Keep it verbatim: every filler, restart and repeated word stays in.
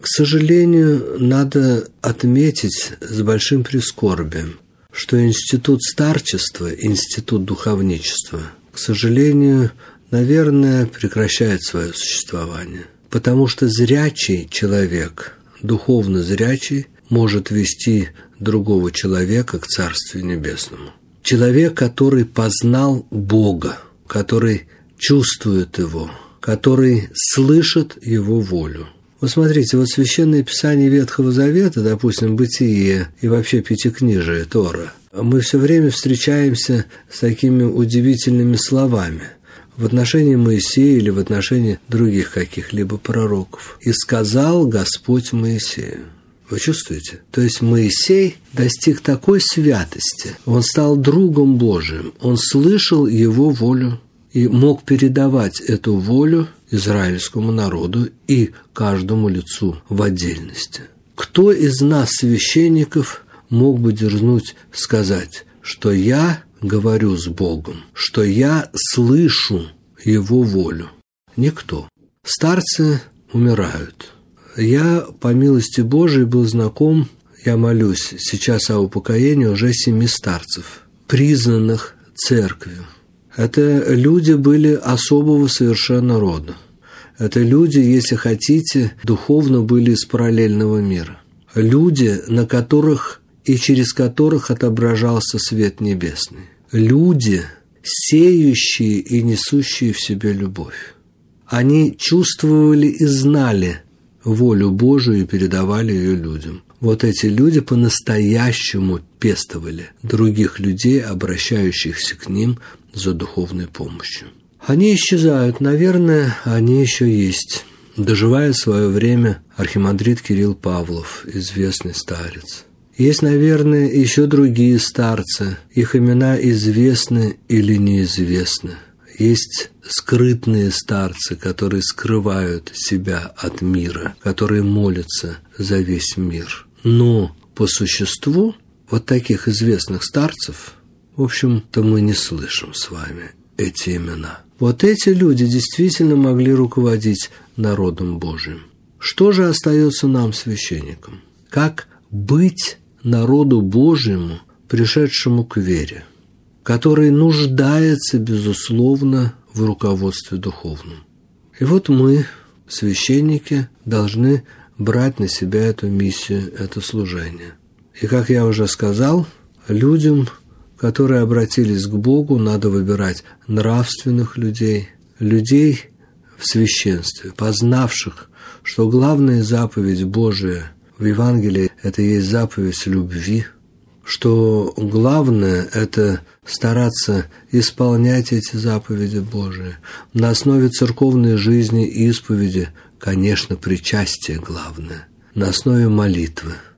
К сожалению, надо отметить с большим прискорбием, что институт старчества, институт духовничества, к сожалению, наверное, прекращает свое существование. Потому что зрячий человек, духовно зрячий, может вести другого человека к Царствию Небесному. Человек, который познал Бога, который чувствует Его, который слышит Его волю. Вот смотрите, вот Священное Писание Ветхого Завета, допустим, Бытие и вообще Пятикнижие, Тора, мы все время встречаемся с такими удивительными словами в отношении Моисея или в отношении других каких-либо пророков. «И сказал Господь Моисею». Вы чувствуете? То есть Моисей достиг такой святости, он стал другом Божиим, он слышал Его волю и мог передавать эту волю израильскому народу и каждому лицу в отдельности. Кто из нас, священников, мог бы дерзнуть сказать, что я говорю с Богом, что я слышу Его волю? Никто. Старцы умирают. Я, по милости Божией, был знаком, я молюсь сейчас о упокоении уже семи старцев, признанных церковью. Это люди были особого совершенно рода. Это люди, если хотите, духовно были из параллельного мира. Люди, на которых и через которых отображался свет небесный. Люди, сеющие и несущие в себе любовь. Они чувствовали и знали волю Божию и передавали ее людям. Вот эти люди по-настоящему пестовали других людей, обращающихся к ним за духовной помощью. Они исчезают, наверное, они еще есть. Доживает свое время архимандрит Кирилл Павлов, известный старец. Есть, наверное, еще другие старцы, их имена известны или неизвестны. Есть скрытные старцы, которые скрывают себя от мира, которые молятся за весь мир. Но по существу вот таких известных старцев, в общем-то, мы не слышим с вами эти имена. Вот эти люди действительно могли руководить народом Божиим. Что же остается нам, священникам? Как быть народу Божьему, пришедшему к вере, который нуждается, безусловно, в руководстве духовном? И вот мы, священники, должны брать на себя эту миссию, это служение. И, как я уже сказал, людям, которые обратились к Богу, надо выбирать нравственных людей, людей в священстве, познавших, что главная заповедь Божия в Евангелии – это есть заповедь любви, что главное – это стараться исполнять эти заповеди Божии. На основе церковной жизни и исповеди, конечно, причастие главное, на основе молитвы.